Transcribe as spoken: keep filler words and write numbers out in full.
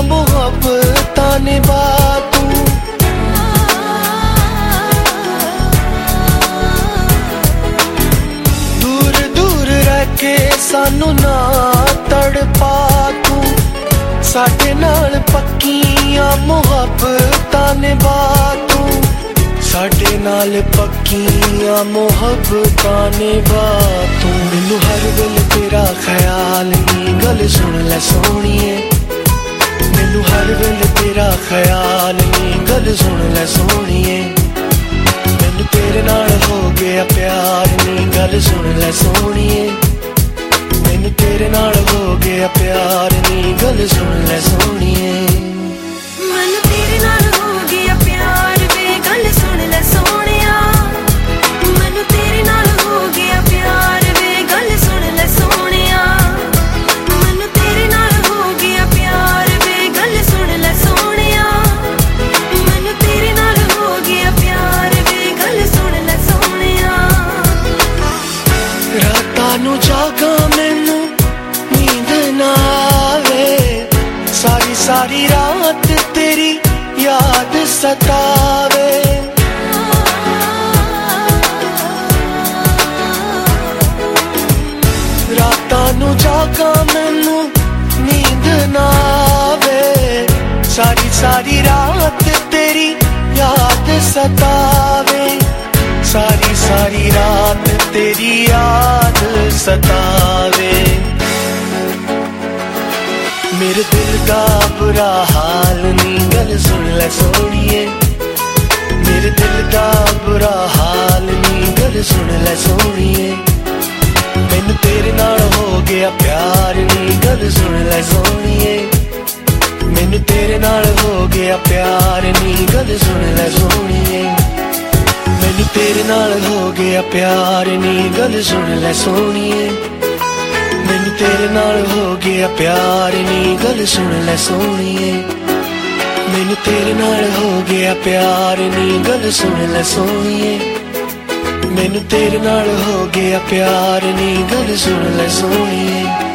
मुहब्बतां निभा तू। दूर दूर रह के सानू ना तड़पा तू, साडे नाल पक्कियां मुहब्बतां निभा तू, साडे नाल पक्कियां मुहब्बतां निभा तू। मैनू हर वेले तेरा ख्याल नी, गल सुन लै सोहणीए, मैनू हर वेले तेरा ख्याल नी, गल सुन लै सोहणीए। मैनू तेरे नाल हो गया प्यार नी, गल सुन लै सोहणीए, मैनू तेरे नाल हो गया प्यार नी, गल सुन लै सोहणीए। मैनू तेरे नाल हो गया प्यार वे, गल सुन लै सोहणिया। मैनू तेरे नाल हो गया प्यार वे, गल सुन लै सोहणिया। मैनू तेरे नाल हो गया प्यार वे, गल सुन लै सोहणिया। मैनू तेरे नाल हो गया प्यार वे, गल सुन लै सोहणिया। रातां नू जागा मैनू नींद ना आवे, सारी सारी रात तेरी याद सतावे। रातां नू जागा मैनू नींद ना आवे, सारी सारी रात तेरी याद सतावे, सारी सारी रात तेरी याद सतावे। मेरे दिल दा बुरा हाल नी, गल सुन लै सोहणीए, मेरे दिल दा बुरा हाल नी, गल सुन लै सोहणीए। मैनू तेरे नाल हो गया प्यार नी, गल सुन लै सोहणीए, मैनू तेरे नाल हो गया प्यार नी, गल सुन लै सोहणीए। मैनू तेरे नाल हो गया प्यार नी, गल सुन लै सोहणीए, मैनू तेरे नाल हो गया प्यार नी, गल सुन लै सोहणीए। मैनू तेरे नाल हो गया प्यार नी, गल सुन लै सोहणीए, मैनू तेरे नाल हो गया प्यार नी, गल सुन लै सोहणीए।